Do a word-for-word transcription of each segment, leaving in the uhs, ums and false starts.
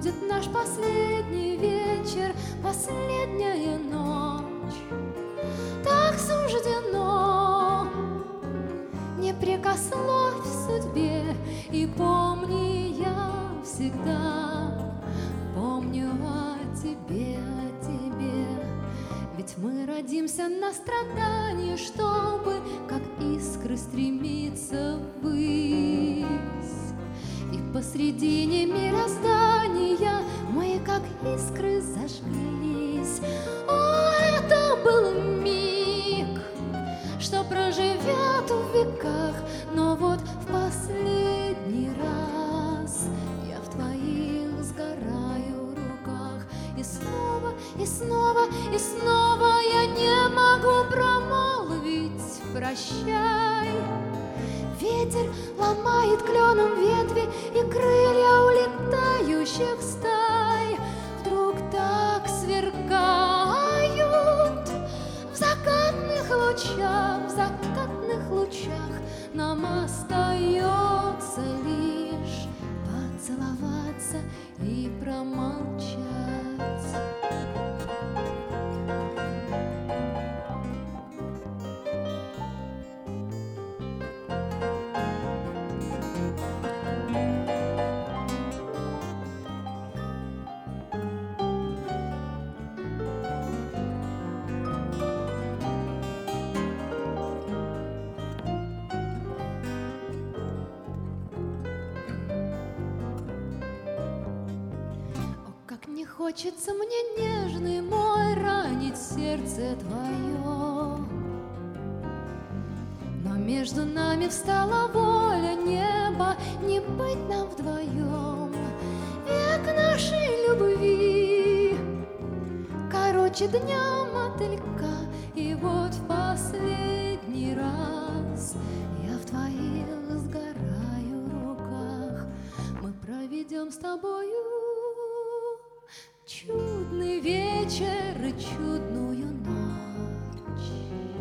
будет наш последний вечер, последняя ночь. Так суждено, не прикословь судьбе, и помни, я всегда помню о тебе, о тебе. Ведь мы родимся на страдания, чтобы, как искры, стремиться ввысь. И посредине мироздания мы, как искры, зажглись. О, это был миг, что проживет в веках, но вот в последний раз я в твоих сгораю руках. И снова, и снова, и снова я не могу промолвить прощай. Ветер ломает кленом ветви, и крылья улетающих стай вдруг так сверкают в закатных лучах, в закатных лучах. Нам остается лишь поцеловаться и промолчать. Не хочется мне, нежный мой, ранить сердце твое, но между нами встала воля неба, не быть нам вдвоем. Век нашей любви короче дня мотылька, и вот в последний раз я в твоих сгораю руках. Мы проведем с тобою чудный вечер и чудную ночь.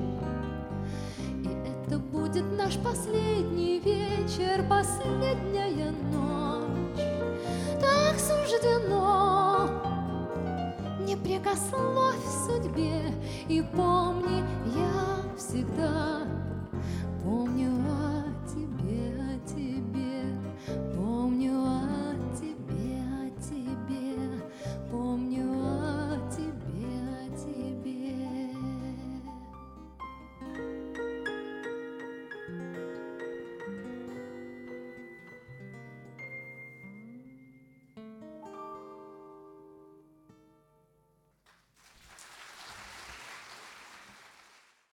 И это будет наш последний вечер, последняя ночь. Так суждено, не прикословь судьбе, и помни, я всегда помню